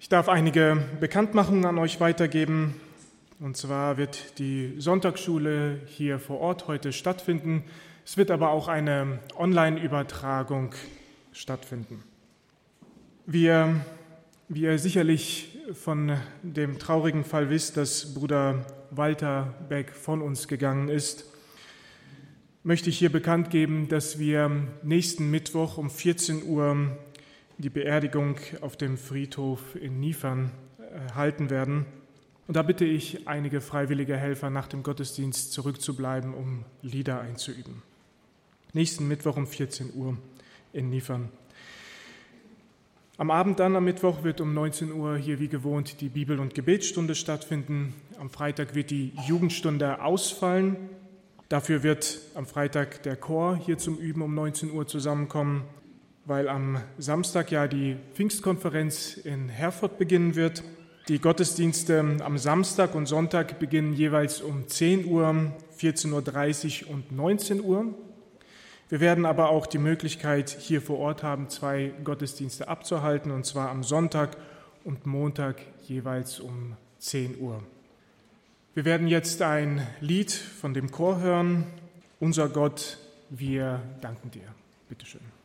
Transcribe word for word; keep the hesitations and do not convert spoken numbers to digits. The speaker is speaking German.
Ich darf einige Bekanntmachungen an euch weitergeben. Und zwar wird die Sonntagsschule hier vor Ort heute stattfinden. Es wird aber auch eine Online-Übertragung stattfinden. Wir, wie ihr sicherlich von dem traurigen Fall wisst, dass Bruder Walter Beck von uns gegangen ist, möchte ich hier bekannt geben, dass wir nächsten Mittwoch um vierzehn Uhr die Beerdigung auf dem Friedhof in Niefern halten werden. Und da bitte ich einige freiwillige Helfer, nach dem Gottesdienst zurückzubleiben, um Lieder einzuüben. Nächsten Mittwoch um vierzehn Uhr in Niefern. Am Abend dann, am Mittwoch, wird um neunzehn Uhr hier wie gewohnt die Bibel- und Gebetsstunde stattfinden. Am Freitag wird die Jugendstunde ausfallen. Dafür wird am Freitag der Chor hier zum Üben um neunzehn Uhr zusammenkommen, weil am Samstag ja die Pfingstkonferenz in Herford beginnen wird. Die Gottesdienste am Samstag und Sonntag beginnen jeweils um zehn Uhr, vierzehn Uhr dreißig und neunzehn Uhr. Wir werden aber auch die Möglichkeit hier vor Ort haben, zwei Gottesdienste abzuhalten, und zwar am Sonntag und Montag jeweils um zehn Uhr. Wir werden jetzt ein Lied von dem Chor hören. Unser Gott, wir danken dir. Bitte schön.